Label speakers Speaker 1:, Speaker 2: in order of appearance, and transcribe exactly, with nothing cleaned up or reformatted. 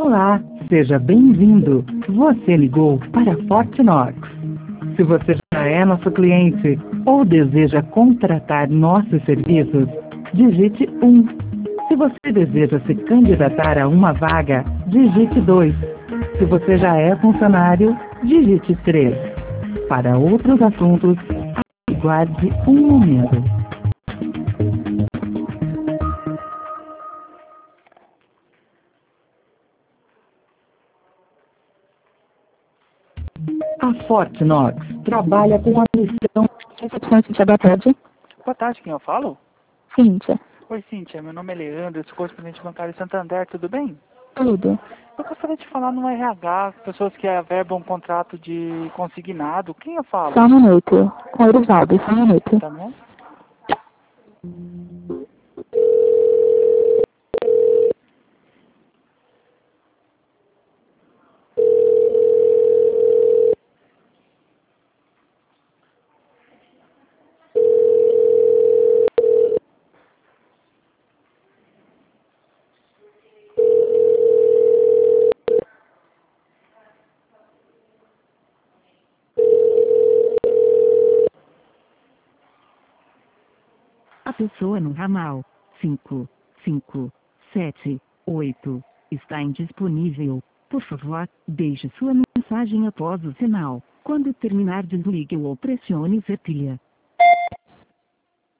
Speaker 1: Olá, seja bem-vindo. Você ligou para Fortnox. Se você já é nosso cliente ou deseja contratar nossos serviços, digite um. Se você deseja se candidatar a uma vaga, digite dois. Se você já é funcionário, digite três. Para outros assuntos, aguarde um momento. A Fortnox trabalha com a missão...
Speaker 2: Recepção, Cíntia, boa tarde.
Speaker 3: Boa tarde, quem eu falo?
Speaker 2: Cíntia,
Speaker 3: Oi, Cíntia, meu nome é Leandro, eu sou correspondente bancário Santander, tudo bem?
Speaker 2: tudo.
Speaker 3: Eu gostaria de falar no R H, pessoas que averbam um contrato de consignado, quem eu falo?
Speaker 2: Só um minuto. Com o Erivaldo, só um minuto.
Speaker 3: Tá bom?
Speaker 1: A pessoa no ramal cinco, cinco, sete, oito está indisponível. Por favor, deixe sua mensagem após o sinal. Quando terminar, desligue ou pressione certilha.